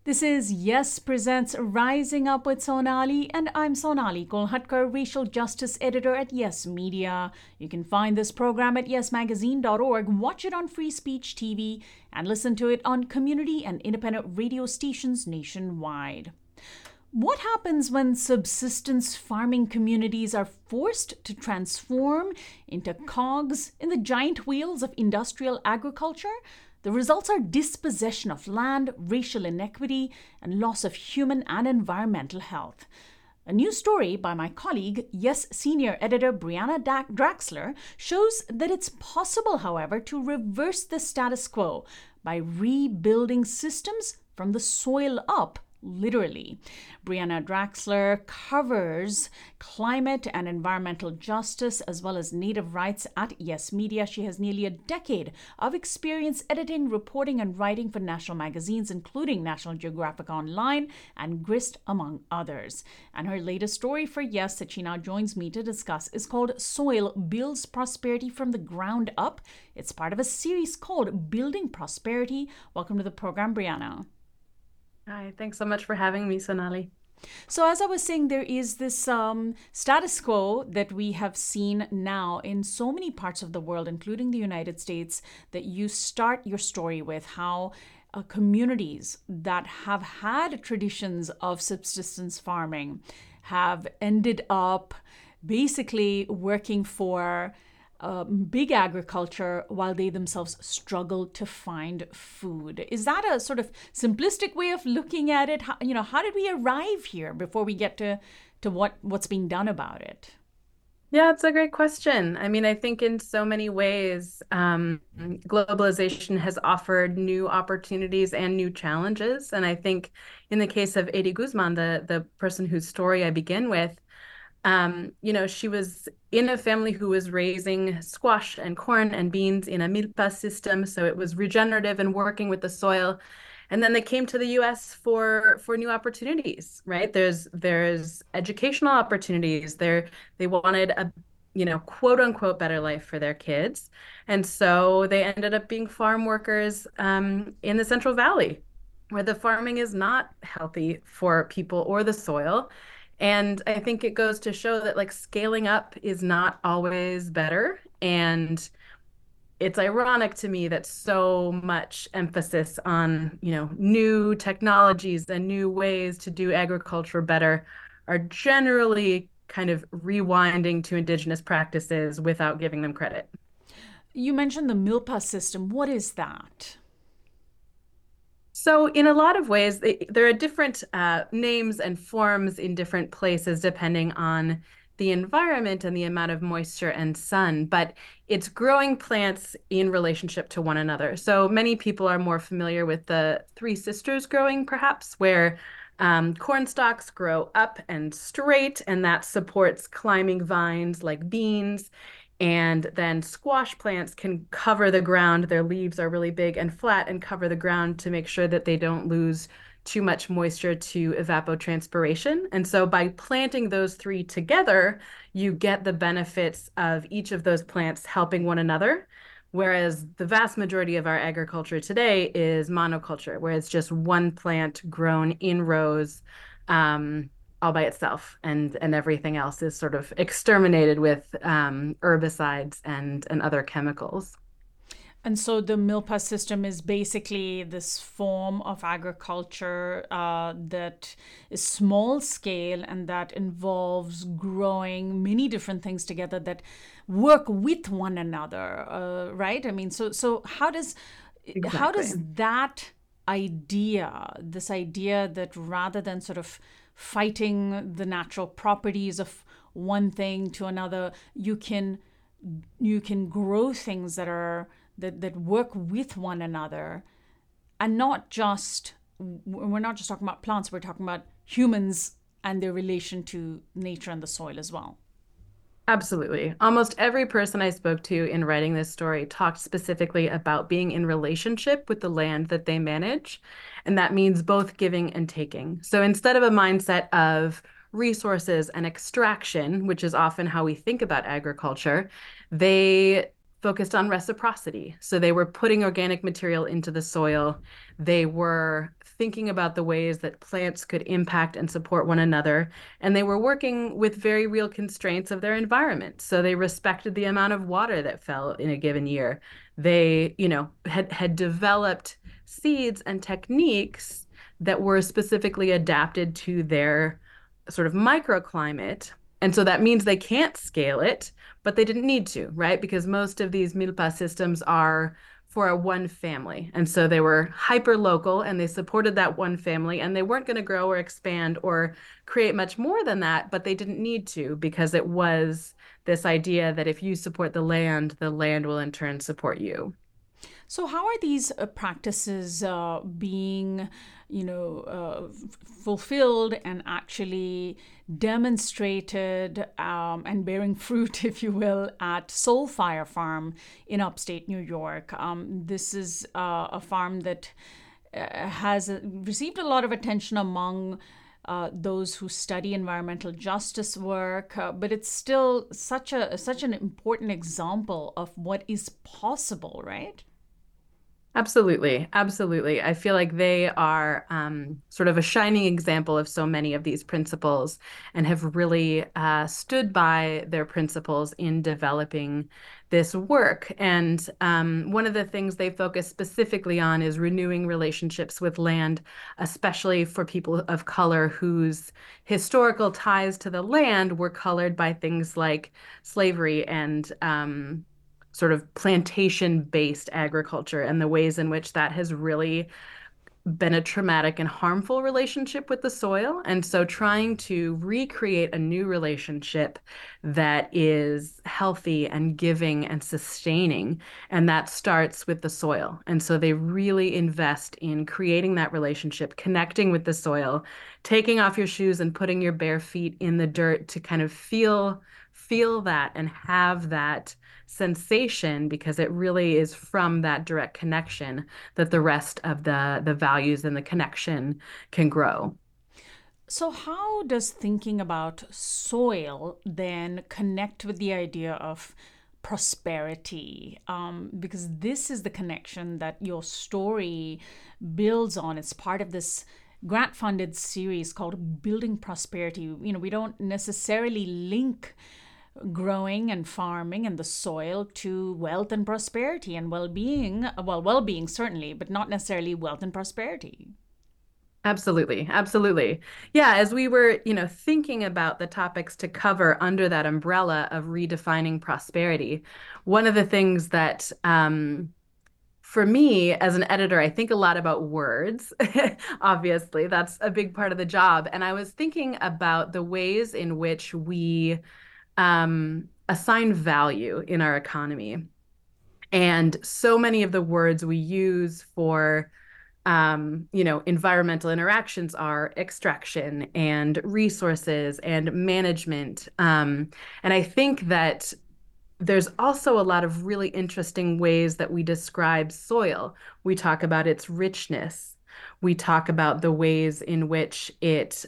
This is Yes Presents Rising Up with Sonali, and I'm Sonali Kolhatkar, Racial Justice Editor at Yes Media. You can find this program at yesmagazine.org, watch it on Free Speech TV, and listen to it on community and independent radio stations nationwide. What happens when subsistence farming communities are forced to transform into cogs in the giant wheels of industrial agriculture? The results are dispossession of land, racial inequity, and loss of human and environmental health. A new story by my colleague, Yes senior editor Brianna Draxler, shows that it's possible, however, to reverse the status quo by rebuilding systems from the soil up, literally. Brianna Draxler covers climate and environmental justice as well as native rights at Yes Media. She has nearly a decade of experience editing, reporting, and writing for national magazines, including National Geographic Online and Grist, among others. And her latest story for Yes that she now joins me to discuss is called Soil Builds Prosperity from the Ground Up. It's part of a series called Building Prosperity. Welcome to the program, Brianna. Hi, thanks so much for having me, Sonali. So, as I was saying, there is this status quo that we have seen now in so many parts of the world, including the United States, that you start your story with how communities that have had traditions of subsistence farming have ended up basically working for big agriculture while they themselves struggle to find food. Is that a sort of simplistic way of looking at it? How did we arrive here before we get to what's being done about it? Yeah, it's a great question. I mean, I think in so many ways, globalization has offered new opportunities and new challenges. And I think in the case of Eddie Guzman, the person whose story I begin with, she was in a family who was raising squash and corn and beans in a milpa system. So it was regenerative and working with the soil. And then they came to the US for new opportunities, right? There's educational opportunities. They wanted a, quote unquote better life for their kids. And so they ended up being farm workers in the Central Valley, where the farming is not healthy for people or the soil. And I think it goes to show that like scaling up is not always better. And it's ironic to me that so much emphasis on, new technologies and new ways to do agriculture better are generally kind of rewinding to indigenous practices without giving them credit. You mentioned the Milpa system. What is that? So in a lot of ways, there are different names and forms in different places depending on the environment and the amount of moisture and sun, but it's growing plants in relationship to one another. So many people are more familiar with the Three Sisters growing, perhaps, where corn stalks grow up and straight, and that supports climbing vines like beans. And then squash plants can cover the ground. Their leaves are really big and flat and cover the ground to make sure that they don't lose too much moisture to evapotranspiration. And so by planting those three together, you get the benefits of each of those plants helping one another. Whereas the vast majority of our agriculture today is monoculture, where it's just one plant grown in rows. All by itself, and everything else is sort of exterminated with herbicides and other chemicals. And so the Milpa system is basically this form of agriculture that is small scale and that involves growing many different things together that work with one another, right? I mean, so how does Exactly. that idea, this idea that rather than sort of fighting the natural properties of one thing to another, you can grow things that work with one anher, and not just we're not just talking about plants, we're talking about humans and their relation to nature and the soil as well. Absolutely. Almost every person I spoke to in writing this story talked specifically about being in relationship with the land that they manage. And that means both giving and taking. So instead of a mindset of resources and extraction, which is often how we think about agriculture, they focused on reciprocity. So they were putting organic material into the soil. They were thinking about the ways that plants could impact and support one another. And they were working with very real constraints of their environment. So they respected the amount of water that fell in a given year. They, had developed seeds and techniques that were specifically adapted to their sort of microclimate. And so that means they can't scale it, but they didn't need to, right? Because most of these milpa systems are for a one family. And so they were hyper local and they supported that one family, and they weren't going to grow or expand or create much more than that, but they didn't need to, because it was this idea that if you support the land will in turn support you. So, how are these practices being, fulfilled and actually demonstrated and bearing fruit, if you will, at Soulfire Farm in upstate New York? This is a farm that has received a lot of attention among those who study environmental justice work, but it's still such an important example of what is possible, right? Absolutely. Absolutely. I feel like they are sort of a shining example of so many of these principles, and have really stood by their principles in developing this work. And one of the things they focus specifically on is renewing relationships with land, especially for people of color whose historical ties to the land were colored by things like slavery and sort of plantation-based agriculture, and the ways in which that has really been a traumatic and harmful relationship with the soil. And so trying to recreate a new relationship that is healthy and giving and sustaining, and that starts with the soil. And so they really invest in creating that relationship, connecting with the soil, taking off your shoes and putting your bare feet in the dirt to kind of feel that and have that sensation, because it really is from that direct connection that the rest of the values and the connection can grow. So, how does thinking about soil then connect with the idea of prosperity? Because this is the connection that your story builds on. It's part of this grant funded series called Building Prosperity. We don't necessarily link growing and farming and the soil to wealth and prosperity and well-being. Well, well-being certainly, but not necessarily wealth and prosperity. Absolutely. Absolutely. Yeah, as we were, thinking about the topics to cover under that umbrella of redefining prosperity, one of the things that for me as an editor, I think a lot about words. Obviously, that's a big part of the job. And I was thinking about the ways in which we assign value in our economy. And so many of the words we use for, environmental interactions are extraction and resources and management. And I think that there's also a lot of really interesting ways that we describe soil. We talk about its richness. We talk about the ways in which it,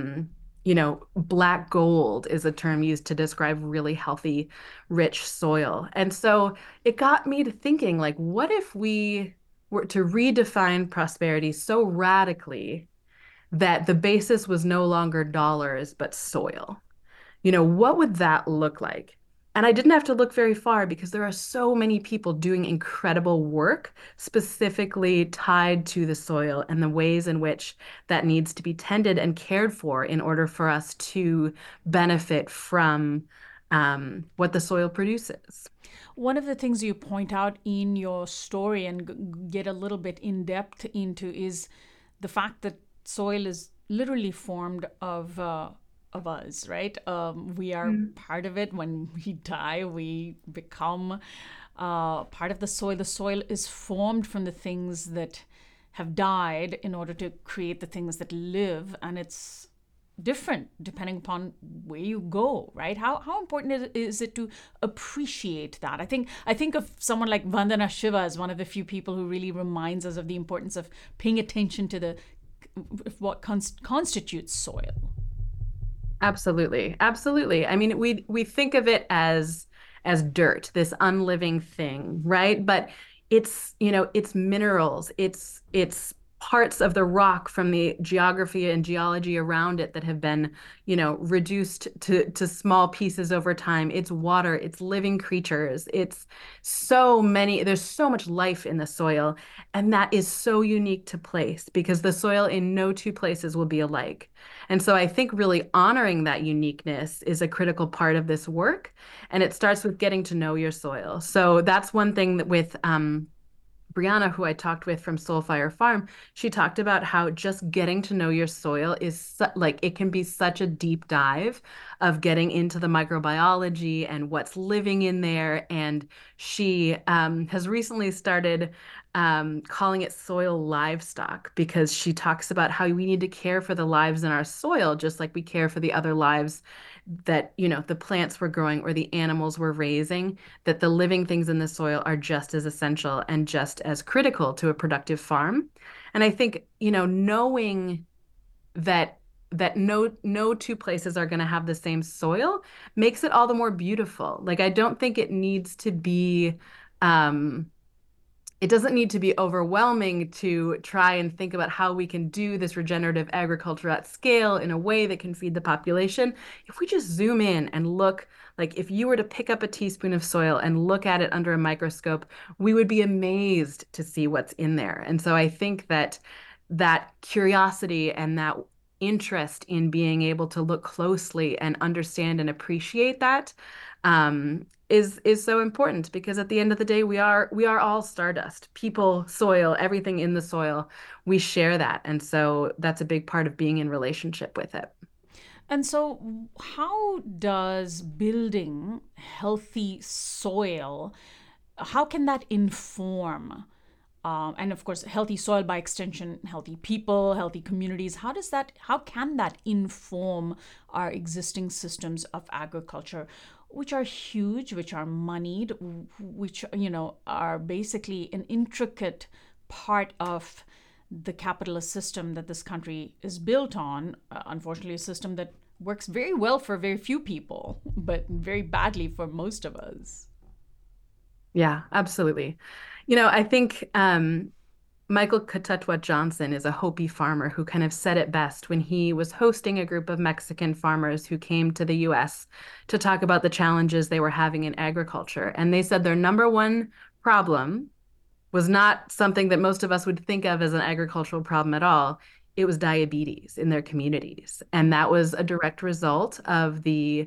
black gold is a term used to describe really healthy, rich soil. And so it got me to thinking, like, what if we were to redefine prosperity so radically that the basis was no longer dollars, but soil? What would that look like? And I didn't have to look very far, because there are so many people doing incredible work specifically tied to the soil and the ways in which that needs to be tended and cared for in order for us to benefit from what the soil produces. One of the things you point out in your story and get a little bit in depth into is the fact that soil is literally formed of us, right? We are part of it. When we die, we become part of the soil. The soil is formed from the things that have died in order to create the things that live, and it's different depending upon where you go, right? How important is it to appreciate that? I think of someone like Vandana Shiva as one of the few people who really reminds us of the importance of paying attention to what constitutes soil. Absolutely. Absolutely. I mean, we think of it as as dirt, this unliving thing, right? But it's minerals, it's parts of the rock from the geography and geology around it that have been, reduced to small pieces over time. It's water, it's living creatures, it's there's so much life in the soil, and that is so unique to place because the soil in no two places will be alike. And so I think really honoring that uniqueness is a critical part of this work. And it starts with getting to know your soil. So that's one thing that with Brianna, who I talked with from Soulfire Farm, she talked about how just getting to know your soil is like it can be such a deep dive of getting into the microbiology and what's living in there. And she has recently started calling it soil livestock because she talks about how we need to care for the lives in our soil, just like we care for the other lives that, the plants we're growing or the animals we're raising, that the living things in the soil are just as essential and just as critical to a productive farm. And I think, knowing that no two places are going to have the same soil makes it all the more beautiful. Like I don't think it doesn't need to be overwhelming to try and think about how we can do this regenerative agriculture at scale in a way that can feed the population. If we just zoom in and look, like if you were to pick up a teaspoon of soil and look at it under a microscope, we would be amazed to see what's in there. And so I think that curiosity and that interest in being able to look closely and understand and appreciate that is so important because at the end of the day, we are all stardust, people, soil, everything in the soil. We share that, and so that's a big part of being in relationship with it. And so, how does building healthy soil, how can that inform? And of course, healthy soil by extension, healthy people, healthy communities. How can that inform our existing systems of agriculture, which are huge, which are moneyed, which, are basically an intricate part of the capitalist system that this country is built on. Unfortunately, a system that works very well for very few people, but very badly for most of us. Yeah, absolutely. I think Michael Katutwa Johnson is a Hopi farmer who kind of said it best when he was hosting a group of Mexican farmers who came to the US to talk about the challenges they were having in agriculture. And they said their number one problem was not something that most of us would think of as an agricultural problem at all. It was diabetes in their communities. And that was a direct result of the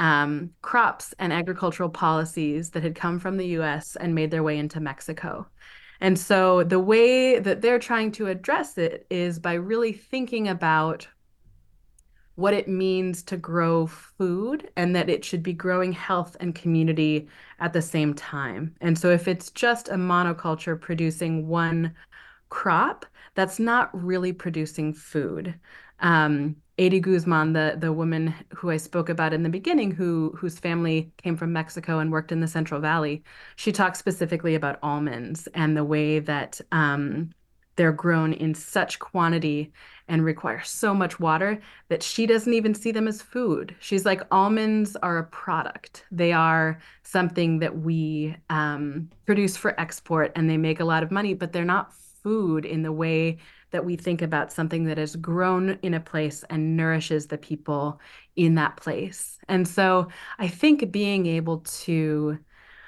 crops and agricultural policies that had come from the US and made their way into Mexico. And so the way that they're trying to address it is by really thinking about what it means to grow food and that it should be growing health and community at the same time. And so if it's just a monoculture producing one crop, that's not really producing food. Adi Guzman, the woman who I spoke about in the beginning, whose family came from Mexico and worked in the Central Valley, she talks specifically about almonds and the way that they're grown in such quantity and require so much water that she doesn't even see them as food. She's like, almonds are a product. They are something that we produce for export and they make a lot of money, but they're not food in the way that we think about something that is grown in a place and nourishes the people in that place. And so I think being able to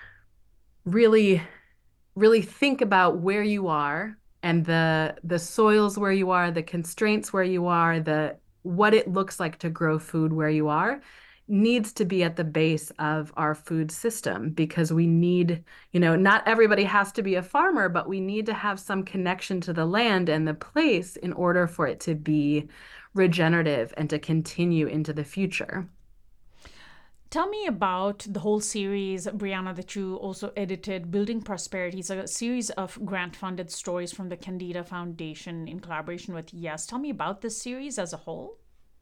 really, really think about where you are and the soils where you are, the constraints where you are, what it looks like to grow food where you are needs to be at the base of our food system because we need, not everybody has to be a farmer, but we need to have some connection to the land and the place in order for it to be regenerative and to continue into the future. Tell me about the whole series, Brianna, that you also edited, Building Prosperity. It's a series of grant-funded stories from the Candida Foundation in collaboration with Yes. Tell me about this series as a whole.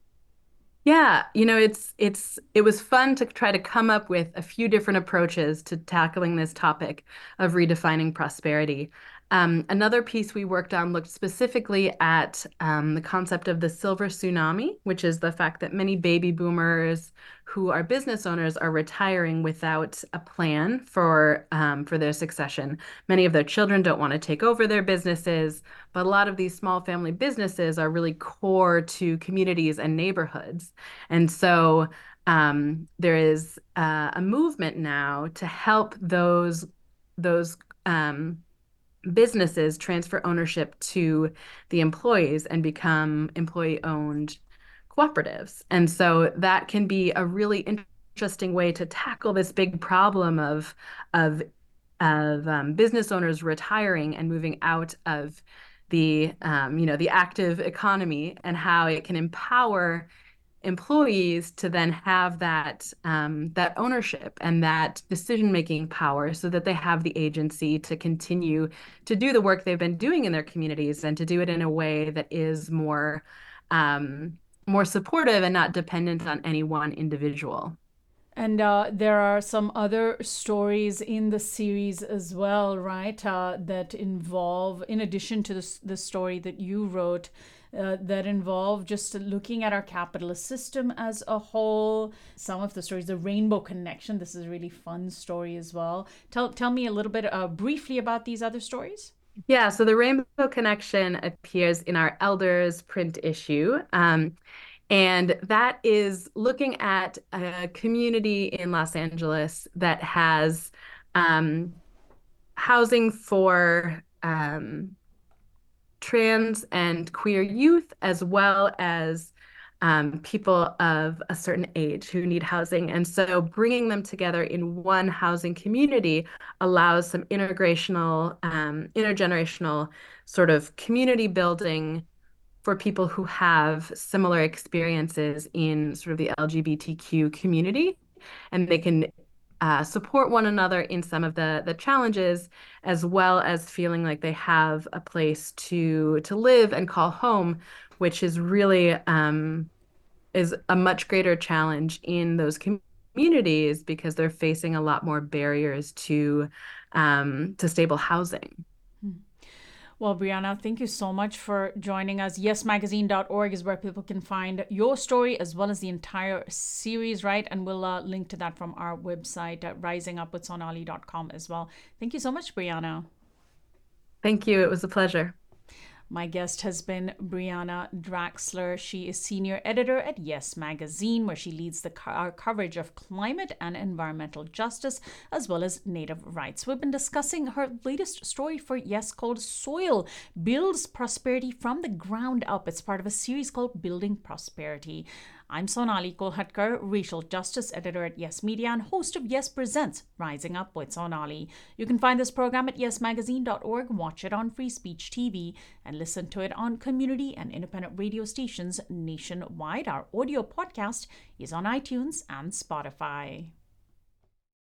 Yeah, it was fun to try to come up with a few different approaches to tackling this topic of redefining prosperity. Another piece we worked on looked specifically at the concept of the silver tsunami, which is the fact that many baby boomers who are business owners are retiring without a plan for their succession. Many of their children don't want to take over their businesses, but a lot of these small family businesses are really core to communities and neighborhoods. And so there is a movement now to help those businesses transfer ownership to the employees and become employee-owned cooperatives. And so that can be a really interesting way to tackle this big problem of business owners retiring and moving out of the active economy, and how it can empower employees to then have that ownership and that decision-making power, so that they have the agency to continue to do the work they've been doing in their communities, and to do it in a way that is more supportive and not dependent on any one individual. And there are some other stories in the series as well, right? That involve, in addition to the story that you wrote, that involve just looking at our capitalist system as a whole. Some of the stories, the Rainbow Connection, this is a really fun story as well. Tell me a little bit briefly about these other stories. Yeah, so the Rainbow Connection appears in our Elders print issue. And that is looking at a community in Los Angeles that has housing for trans and queer youth, as well as people of a certain age who need housing. And so bringing them together in one housing community allows some intergenerational sort of community building for people who have similar experiences in sort of the LGBTQ community, and they can support one another in some of the challenges, as well as feeling like they have a place to live and call home, which is really is a much greater challenge in those communities, because they're facing a lot more barriers to stable housing. Well, Brianna, thank you so much for joining us. YesMagazine.org is where people can find your story as well as the entire series, right? And we'll link to that from our website at risingupwithsonali.com as well. Thank you so much, Brianna. Thank you. It was a pleasure. My guest has been Brianna Draxler. She is senior editor at Yes Magazine, where she leads our coverage of climate and environmental justice, as well as Native rights. We've been discussing her latest story for Yes called Soil Builds Prosperity from the Ground Up. It's part of a series called Building Prosperity. I'm Sonali Kolhatkar, racial justice editor at Yes Media and host of Yes Presents Rising Up with Sonali. You can find this program at yesmagazine.org, watch it on Free Speech TV, and listen to it on community and independent radio stations nationwide. Our audio podcast is on iTunes and Spotify.